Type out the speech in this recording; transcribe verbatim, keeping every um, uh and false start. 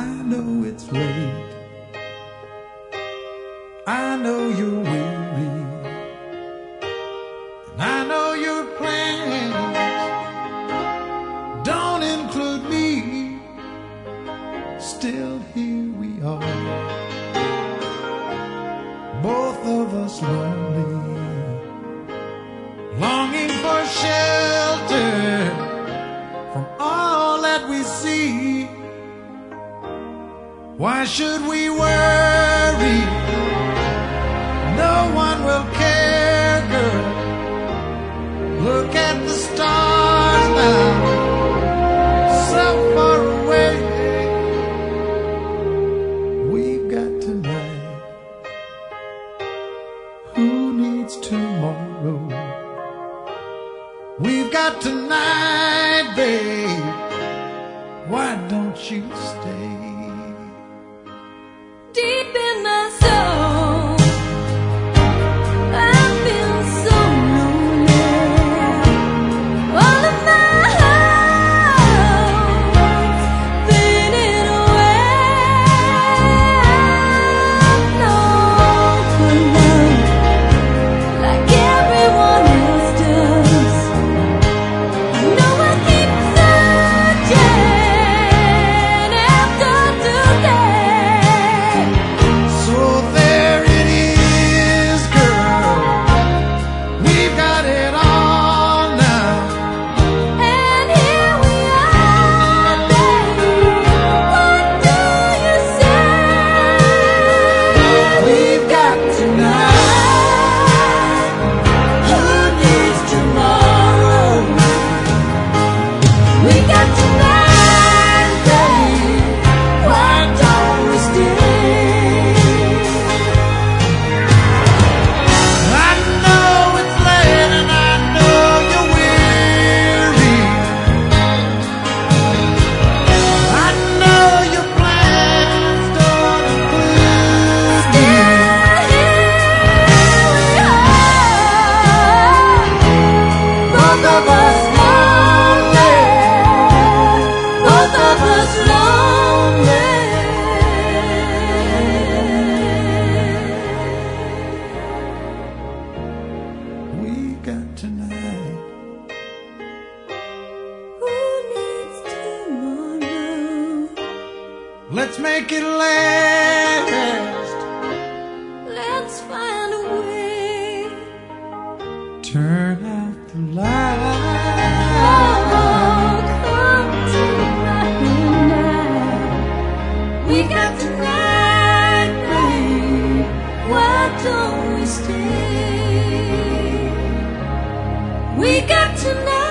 know it's late, I know you're weary, and I know your plans don't include me. Still here we are, both of us lonely, longing for shelter from all that we see. Why should we worry? No one will care, girl. Look at the stars now, so far away. We've got tonight. Who needs tomorrow? We've got tonight, babe. Why don't you stay? Deep in my soul, I've been so lonely. All of my hopes fading away. I've longed for love like everyone else does. I know I keep searching after today. Tonight, Who needs tomorrow? let's make it last. Let's find a way. Turn out the light. Oh, come tonight and I. We got tonight, babe. Why don't we stay? We got tonight.